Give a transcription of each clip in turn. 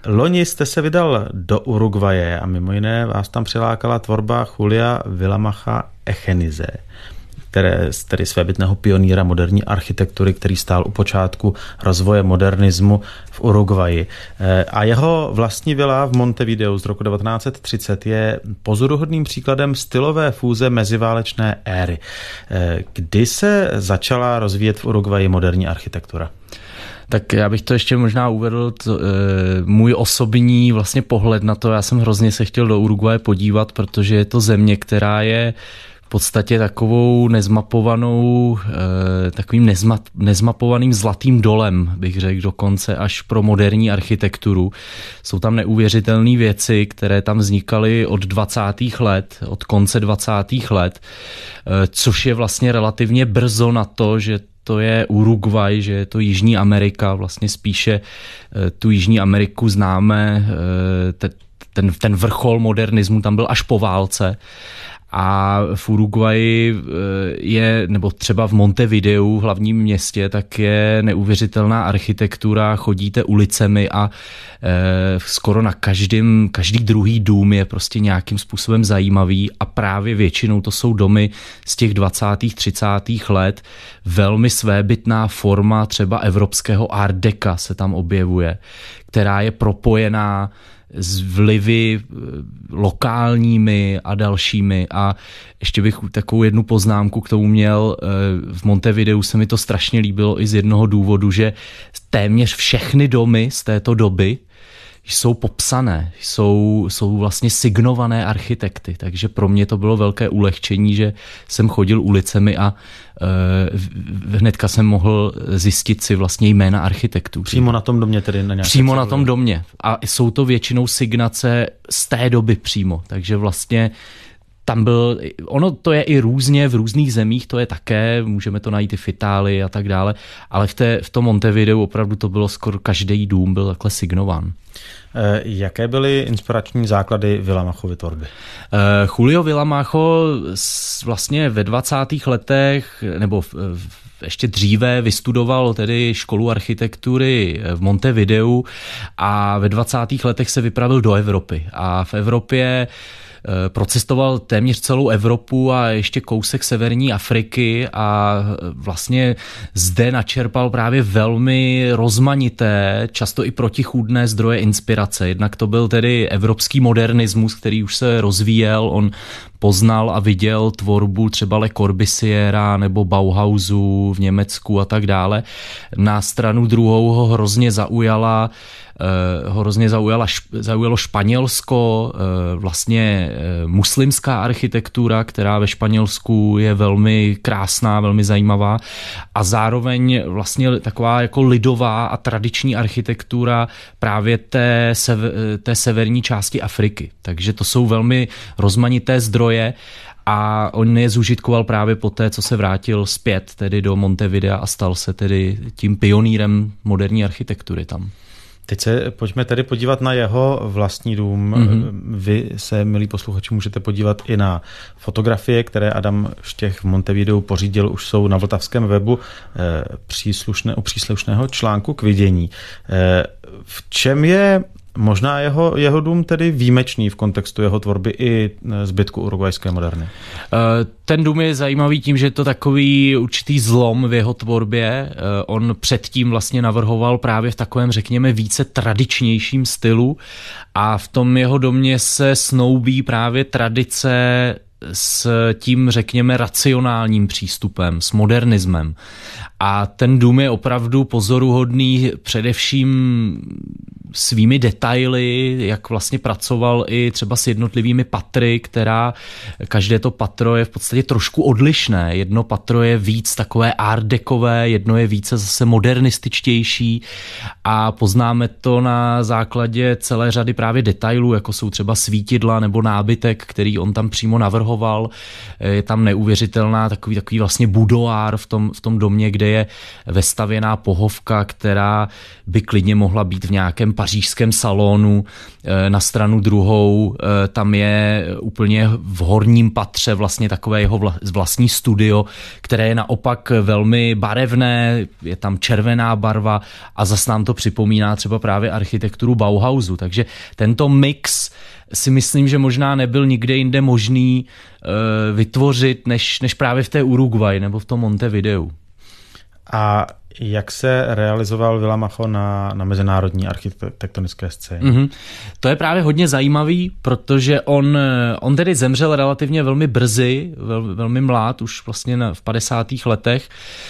Loni jste se vydal do Uruguaye a mimo jiné vás tam přilákala tvorba Julia Villamacha Echenize, tedy svébytného pionýra moderní architektury, který stál u počátku rozvoje modernismu v Uruguayi. A jeho vlastní vila v Montevideu z roku 1930 je pozoruhodným příkladem stylové fúze meziválečné éry. Kdy se začala rozvíjet v Uruguayi moderní architektura? Tak já bych to ještě možná uvedl, můj osobní vlastně pohled na to. Já jsem hrozně se chtěl do Uruguaye podívat, protože je to země, která je v podstatě takovou takovým nezmapovaným zlatým dolem, bych řekl dokonce až pro moderní architekturu. Jsou tam neuvěřitelné věci, které tam vznikaly od 20. let, od konce 20. let, což je vlastně relativně brzo na to, že to je Uruguay, že je to Jižní Amerika, vlastně spíše tu Jižní Ameriku známe, ten vrchol modernismu tam byl až po válce. A v Uruguayi je, nebo třeba v Montevideu, v hlavním městě, tak je neuvěřitelná architektura, chodíte ulicemi a skoro na každý druhý dům je prostě nějakým způsobem zajímavý a právě většinou to jsou domy z těch 20. 30. let. Velmi svébytná forma třeba evropského Art Deca se tam objevuje, která je propojená s vlivy lokálními a dalšími. A ještě bych takovou jednu poznámku k tomu měl. V Montevideu se mi to strašně líbilo i z jednoho důvodu, že téměř všechny domy z této doby jsou popsané, jsou vlastně signované architekty, takže pro mě to bylo velké ulehčení, že jsem chodil ulicemi a hnedka jsem mohl zjistit si vlastně jména architektů. Přímo na tom domě tedy? Přímo na tom domě. A jsou to většinou signace z té doby přímo, takže vlastně tam byl, ono to je i různě, v různých zemích to je také, můžeme to najít i v Itálii a tak dále, ale v tom Montevideu opravdu to bylo skoro každý dům byl takhle signován. Jaké byly inspirační základy Villamachovy tvorby? Julio Villamacho vlastně ve 20. letech, nebo ještě dříve vystudoval tedy školu architektury v Montevideu a ve 20. letech se vypravil do Evropy. A v Evropě procestoval téměř celou Evropu a ještě kousek severní Afriky a vlastně zde načerpal právě velmi rozmanité, často i protichůdné zdroje inspirace. Jednak to byl tedy evropský modernismus, který už se rozvíjel, on poznal a viděl tvorbu třeba Le Corbusiera nebo Bauhausu v Německu a tak dále. Na stranu druhou ho hrozně zaujalo Španělsko, vlastně muslimská architektura, která ve Španělsku je velmi krásná, velmi zajímavá a zároveň vlastně taková jako lidová a tradiční architektura právě té severní části Afriky. Takže to jsou velmi rozmanité zdroje a on je zužitkoval právě poté, co se vrátil zpět tedy do Montevidea a stal se tedy tím pionýrem moderní architektury tam. Teď se pojďme tedy podívat na jeho vlastní dům. Vy se, milí posluchači, můžete podívat i na fotografie, které Adam Štěch v Montevideu pořídil, už jsou na vltavském webu u příslušného článku k vidění. V čem je možná jeho dům tedy výjimečný v kontextu jeho tvorby i zbytku uruguayské moderny? Ten dům je zajímavý tím, že je to takový určitý zlom v jeho tvorbě. On předtím vlastně navrhoval právě v takovém, řekněme, více tradičnějším stylu a v tom jeho domě se snoubí právě tradice s tím, řekněme, racionálním přístupem, s modernismem. A ten dům je opravdu pozoruhodný především svými detaily, jak vlastně pracoval i třeba s jednotlivými patry, každé to patro je v podstatě trošku odlišné. Jedno patro je víc takové art decové, jedno je více zase modernističtější a poznáme to na základě celé řady právě detailů, jako jsou třeba svítidla nebo nábytek, který on tam přímo navrhoval. Je tam neuvěřitelná takový vlastně budoár v tom domě, kde je vestavěná pohovka, která by klidně mohla být v nějakém pařížském salonu, na stranu druhou tam je úplně v horním patře vlastně takové jeho vlastní studio, které je naopak velmi barevné, je tam červená barva a zase nám to připomíná třeba právě architekturu Bauhausu, takže tento mix si myslím, že možná nebyl nikde jinde možný vytvořit, než právě v té Uruguay nebo v tom Montevideu. A jak se realizoval Vilamacho na mezinárodní architektonické scéně? Mm-hmm. To je právě hodně zajímavý, protože on tedy zemřel relativně velmi brzy, velmi mlád, už vlastně v 50. letech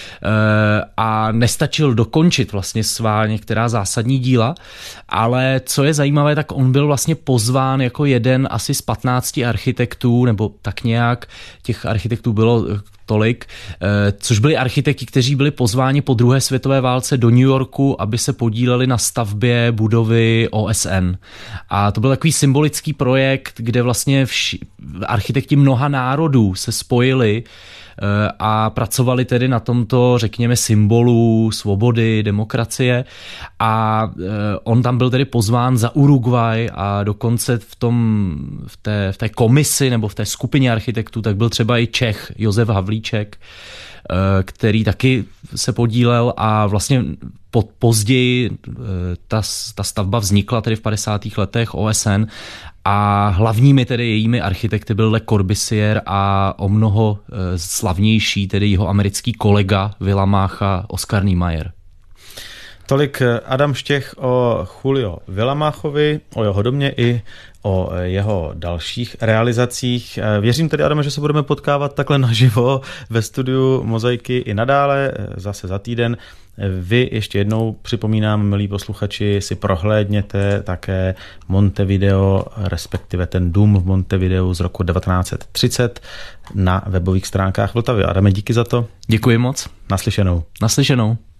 a nestačil dokončit vlastně svá některá zásadní díla, ale co je zajímavé, tak on byl vlastně pozván jako jeden asi z 15 architektů, nebo tak nějak, těch architektů bylo tolik, což byli architekti, kteří byli pozváni po druhé světové válce do New Yorku, aby se podíleli na stavbě budovy OSN. A to byl takový symbolický projekt, kde vlastně architekti mnoha národů se spojili a pracovali tedy na tomto, řekněme, symbolu svobody, demokracie a on tam byl tedy pozván za Uruguay a dokonce v té komisi nebo v té skupině architektů tak byl třeba i Čech Josef Havlíček, který taky se podílel a vlastně později ta stavba vznikla tedy v 50. letech OSN a hlavními tedy jejími architekty byl Le Corbusier a o mnoho slavnější tedy jeho americký kolega Vilamacha Oskar Niemeyer. Tolik Adam Štěch o Julio Vilamachovi, o jeho domě i o jeho dalších realizacích. Věřím tedy, Adame, že se budeme potkávat takhle naživo ve studiu Mozaiky i nadále, zase za týden. Vy ještě jednou připomínám, milí posluchači, si prohlédněte také Montevideo, respektive ten dům v Montevideu z roku 1930 na webových stránkách Vltavy. Adame, díky za to. Děkuji moc. Naslyšenou. Naslyšenou.